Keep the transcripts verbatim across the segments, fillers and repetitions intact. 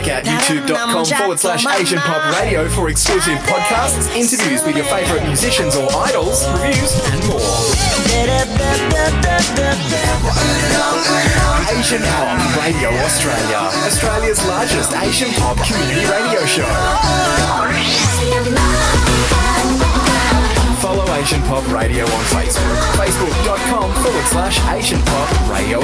out youtube.com forward slash Asian Pop Radio for exclusive podcasts, interviews with your favourite musicians or idols, reviews and more. Asian Pop Radio Australia, Australia's largest Asian Pop community radio show. Follow Asian Pop Radio on Facebook, facebook.com forward slash Asian Pop Radio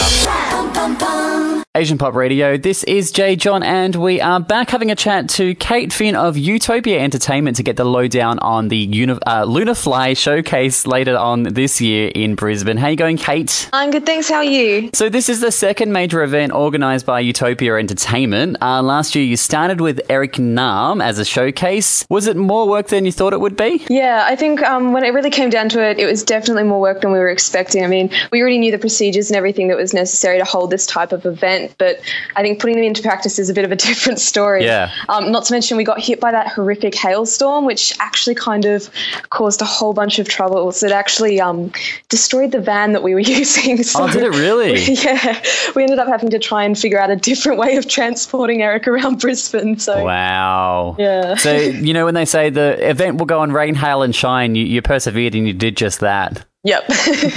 Australia. Asian Pop Radio, this is Jay John, and we are back having a chat to Kate Finn of Utopia Entertainment to get the lowdown on the Uni- uh, Lunafly showcase later on this year in Brisbane. How you going, Kate? I'm good, thanks. How are you? So this is the second major event organised by Utopia Entertainment. Uh, last year you started with Eric Nam as a showcase. Was it more work than you thought it would be? Yeah, I think um, when it really came down to it, it was definitely more work than we were expecting. I mean, we already knew the procedures and everything that was necessary to hold this type of event, but I think putting them into practice is a bit of a different story. Yeah. Um, not to mention we got hit by that horrific hailstorm, which actually kind of caused a whole bunch of troubles. It actually um, destroyed the van that we were using. So, oh, did it really? Yeah. We ended up having to try and figure out a different way of transporting Eric around Brisbane. So wow. Yeah. So, you know, when they say the event will go on rain, hail and shine, you, you persevered and you did just that. Yep.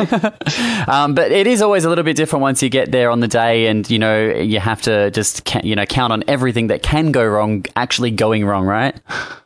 um, but it is always a little bit different once you get there on the day and, you know, you have to just, ca- you know, count on everything that can go wrong actually going wrong, right?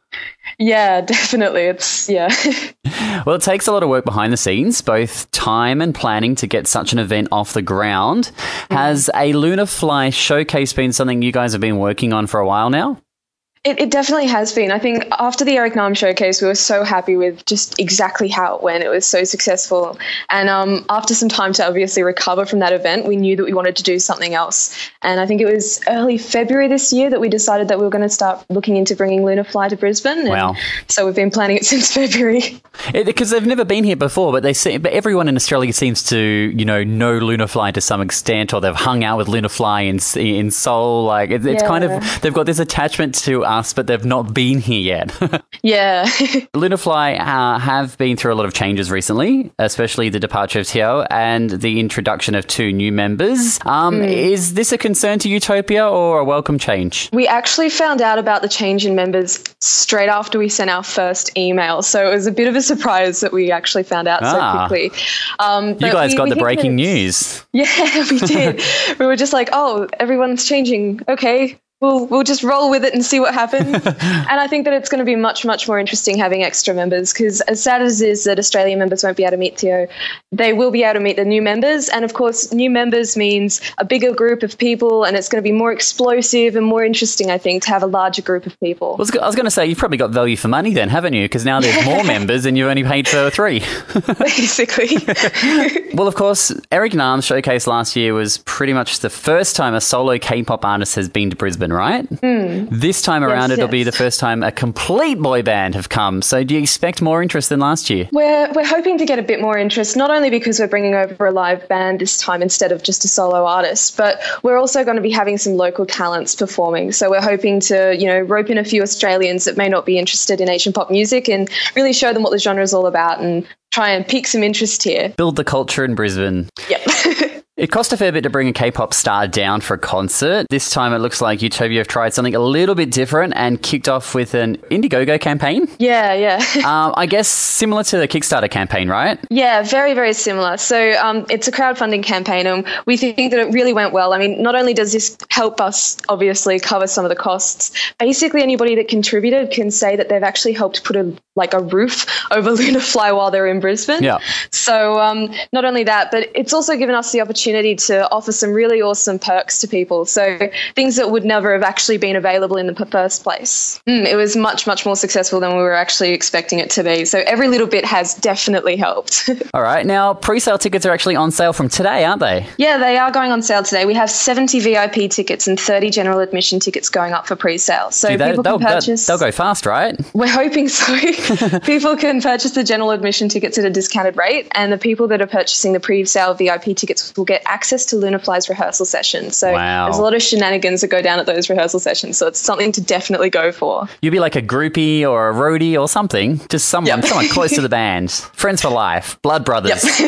Yeah, definitely. It's, yeah. Well, it takes a lot of work behind the scenes, both time and planning to get such an event off the ground. Mm-hmm. Has a Lunafly showcase been something you guys have been working on for a while now? It, it definitely has been. I think after the Eric Nam showcase, we were so happy with just exactly how it went. It was so successful. And um, after some time to obviously recover from that event, we knew that we wanted to do something else. And I think it was early February this year that we decided that we were going to start looking into bringing Lunafly to Brisbane. And wow. So we've been planning it since February. Because they've never been here before, but they see, but everyone in Australia seems to, you know, know Lunafly to some extent, or they've hung out with Lunafly in in Seoul. Like it, it's yeah. kind of, they've got this attachment to us, but they've not been here yet. Yeah. Lunafly uh, have been through a lot of changes recently, especially the departure of Teo and the introduction of two new members. Um, mm. Is this a concern to Utopia or a welcome change? We actually found out about the change in members straight after we sent our first email, so it was a bit of a surprise that we actually found out ah. so quickly. Um, you guys we, got we the breaking that, news. Yeah, we did. We were just like, oh, everyone's changing. Okay. We'll, we'll just roll with it and see what happens. And I think that it's going to be much, much more interesting having extra members, because as sad as it is that Australian members won't be able to meet Theo, they will be able to meet the new members. And, of course, new members means a bigger group of people, and it's going to be more explosive and more interesting, I think, to have a larger group of people. I was, I was going to say, you've probably got value for money then, haven't you? Because now there's yeah. more members and you've only paid for three. Basically. Well, of course, Eric Nam's showcase last year was pretty much the first time a solo K-pop artist has been to Brisbane, right? Mm. This time around, yes, it'll yes. be the first time a complete boy band have come. So do you expect more interest than last year? We're we're hoping to get a bit more interest, not only because we're bringing over a live band this time instead of just a solo artist, but we're also going to be having some local talents performing. So we're hoping to, you know, rope in a few Australians that may not be interested in Asian pop music and really show them what the genre is all about and try and pique some interest here. Build the culture in Brisbane. Yep. It cost a fair bit to bring a K-pop star down for a concert. This time it looks like Utopia have tried something a little bit different and kicked off with an Indiegogo campaign. Yeah, yeah. um, I guess similar to the Kickstarter campaign, right? Yeah, very, very similar. So um, it's a crowdfunding campaign, and we think that it really went well. I mean, not only does this help us obviously cover some of the costs, basically anybody that contributed can say that they've actually helped put a like a roof over Lunafly while they're in Brisbane. Yeah. So um, not only that, but it's also given us the opportunity to offer some really awesome perks to people. So things that would never have actually been available in the first place. Mm, it was much, much more successful than we were actually expecting it to be. So every little bit has definitely helped. All right. Now, pre-sale tickets are actually on sale from today, aren't they? Yeah, they are going on sale today. We have seventy V I P tickets and thirty general admission tickets going up for pre-sale. So Gee, they, people they'll, can purchase... They'll go fast, right? We're hoping so. People can purchase the general admission tickets at a discounted rate, and the people that are purchasing the pre-sale V I P tickets will get access to Lunafly's rehearsal sessions. So wow. There's a lot of shenanigans that go down at those rehearsal sessions, so it's something to definitely go for. You'll be like a groupie or a roadie or something, just someone, yep. someone close to the band. Friends for life, blood brothers. Yep.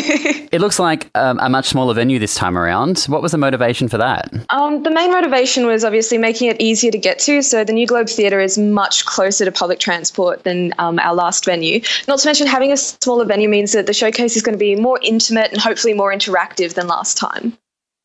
It looks like um, a much smaller venue this time around. What was the motivation for that? Um, the main motivation was obviously making it easier to get to. So the New Globe Theatre is much closer to public transport than um, our last venue. Not to mention having a smaller venue means that the showcase is going to be more intimate and hopefully more interactive than last time.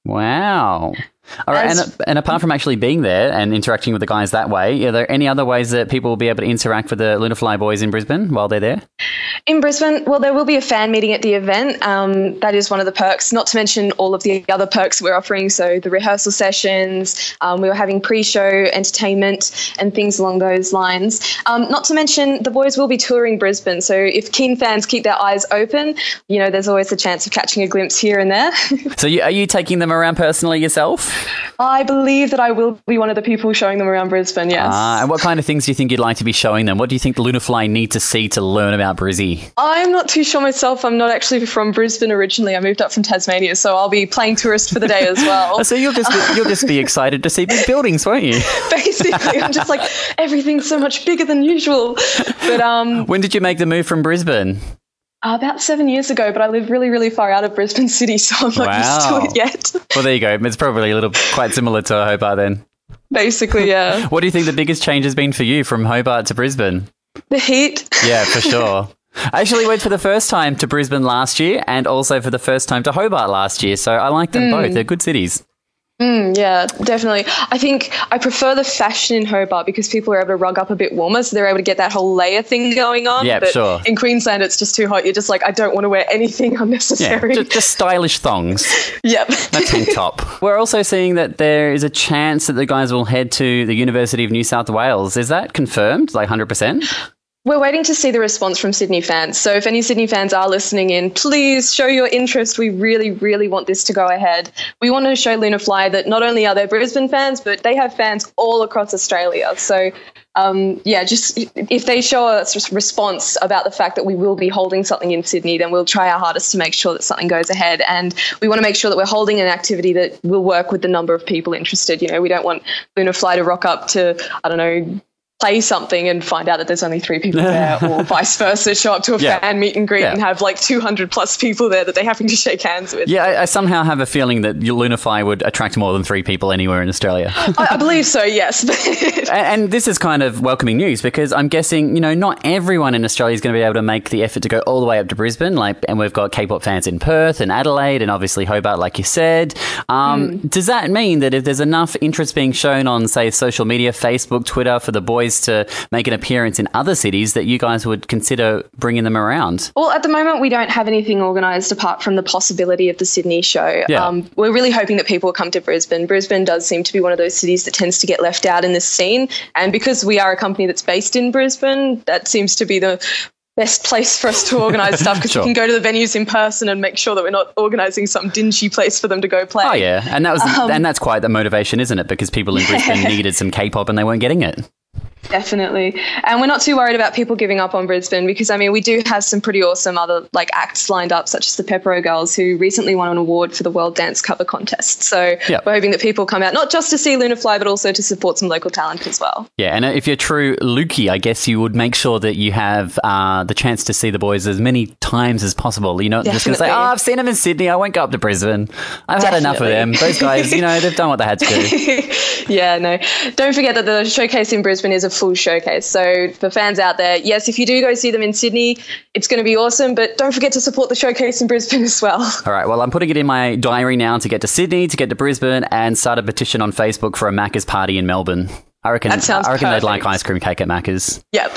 Wow. All right, and, and apart from actually being there and interacting with the guys that way, are there any other ways that people will be able to interact with the Lunafly boys in Brisbane while they're there? In Brisbane, well, there will be a fan meeting at the event. Um, that is one of the perks, not to mention all of the other perks we're offering. So the rehearsal sessions, um, we were having pre-show entertainment and things along those lines. Um, not to mention the boys will be touring Brisbane. So if keen fans keep their eyes open, you know, there's always a chance of catching a glimpse here and there. So you, are you taking them around personally yourself? I believe that I will be one of the people showing them around Brisbane, yes. Ah, and what kind of things do you think you'd like to be showing them? What do you think the Lunafly need to see to learn about Brizzy? I'm not too sure myself. I'm not actually from Brisbane originally. I moved up from Tasmania, so I'll be playing tourist for the day as well. So you'll just be, you'll just be excited to see big buildings, won't you? Basically, I'm just like, everything's so much bigger than usual. But um, when did you make the move from Brisbane? Uh, about seven years ago, but I live really, really far out of Brisbane City, so I'm not wow. used to it yet. Well, there you go. It's probably a little quite similar to Hobart then. Basically, yeah. What do you think the biggest change has been for you from Hobart to Brisbane? The heat. Yeah, for sure. I actually went for the first time to Brisbane last year and also for the first time to Hobart last year, so I like them mm. both. They're good cities. Mm, yeah, definitely. I think I prefer the fashion in Hobart because people are able to rug up a bit warmer, so they're able to get that whole layer thing going on. Yeah, but sure. In Queensland, it's just too hot. You're just like, I don't want to wear anything unnecessary. Yeah, just, just stylish thongs. Yep. A tank top. We're also seeing that there is a chance that the guys will head to the University of New South Wales. Is that confirmed, like one hundred percent? We're waiting to see the response from Sydney fans. So if any Sydney fans are listening in, please show your interest. We really, really want this to go ahead. We want to show Lunafly that not only are they Brisbane fans, but they have fans all across Australia. So, um, yeah, just if they show us a response about the fact that we will be holding something in Sydney, then we'll try our hardest to make sure that something goes ahead. And we want to make sure that we're holding an activity that will work with the number of people interested. You know, we don't want Lunafly to rock up to, I don't know, play something and find out that there's only three people there, or vice versa, show up to a yeah. fan meet and greet yeah. and have like two hundred plus people there that they're having to shake hands with. Yeah, I, I somehow have a feeling that Lunafly would attract more than three people anywhere in Australia. I, I believe so, yes. and, and this is kind of welcoming news because I'm guessing, you know, not everyone in Australia is going to be able to make the effort to go all the way up to Brisbane, like, and we've got K-pop fans in Perth and Adelaide and obviously Hobart, like you said. Um, mm. Does that mean that if there's enough interest being shown on, say, social media, Facebook, Twitter, for the boys to make an appearance in other cities that you guys would consider bringing them around? Well, at the moment, we don't have anything organised apart from the possibility of the Sydney show. Yeah. Um, we're really hoping that people will come to Brisbane. Brisbane does seem to be one of those cities that tends to get left out in this scene. And because we are a company that's based in Brisbane, that seems to be the best place for us to organise stuff because sure. we can go to the venues in person and make sure that we're not organising some dingy place for them to go play. Oh, yeah. And that was, um, and that's quite the motivation, isn't it? Because people in Brisbane yeah. needed some K-pop and they weren't getting it. Definitely. And we're not too worried about people giving up on Brisbane because, I mean, we do have some pretty awesome other like acts lined up, such as the Pepero Girls, who recently won an award for the World Dance Cover Contest. So yep. we're hoping that people come out not just to see Lunafly, but also to support some local talent as well. Yeah, and if you're true Lukey, I guess you would make sure that you have uh, the chance to see the boys as many times as possible. You're not Definitely. just going to say, oh, I've seen them in Sydney, I won't go up to Brisbane. I've Definitely. had enough of them. Those guys, you know, they've done what they had to do. Yeah, no. Don't forget that the showcase in Brisbane is a full showcase. So for fans out there, yes, if you do go see them in Sydney, it's going to be awesome, but don't forget to support the showcase in Brisbane as well. All right, well, I'm putting it in my diary now to get to Sydney, to get to Brisbane, and start a petition on Facebook for a Macca's party in Melbourne. I reckon, that sounds I reckon perfect. They'd like ice cream cake at Macca's. Yep.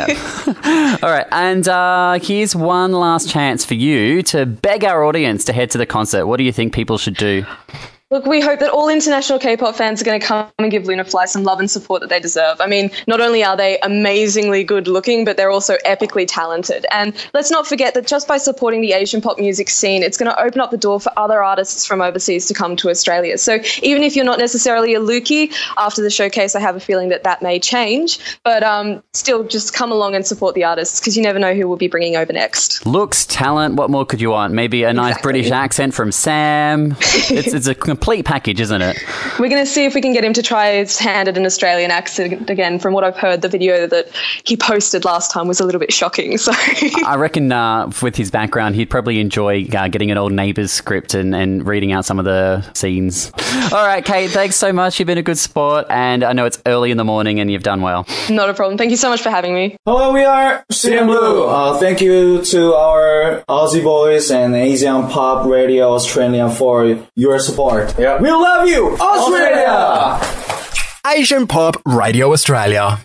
Yeah. All right, and uh, here's one last chance for you to beg our audience to head to the concert. What do you think people should do? Look, we hope that all international K-pop fans are going to come and give Lunafly some love and support that they deserve. I mean, not only are they amazingly good looking, but they're also epically talented. And let's not forget that just by supporting the Asian pop music scene, it's going to open up the door for other artists from overseas to come to Australia. So even if you're not necessarily a Lukey, after the showcase, I have a feeling that that may change. But um, still, just come along and support the artists because you never know who we'll be bringing over next. Looks, talent, what more could you want? Maybe a nice exactly. British accent from Sam. It's, it's a complete complete package, isn't it? We're going to see if we can get him to try his hand at an Australian accent again. From what I've heard, the video that he posted last time was a little bit shocking. So I reckon uh, with his background, he'd probably enjoy uh, getting an old Neighbours script and, and reading out some of the scenes. All right, Kate, thanks so much. You've been a good sport, and I know it's early in the morning and you've done well. Not a problem. Thank you so much for having me. Hello, we are C N Blue. Uh, thank you to our Aussie Boys and Asian Pop Radio Australia for your support. Yeah. We love you, Australia! Asian Pop Radio Australia.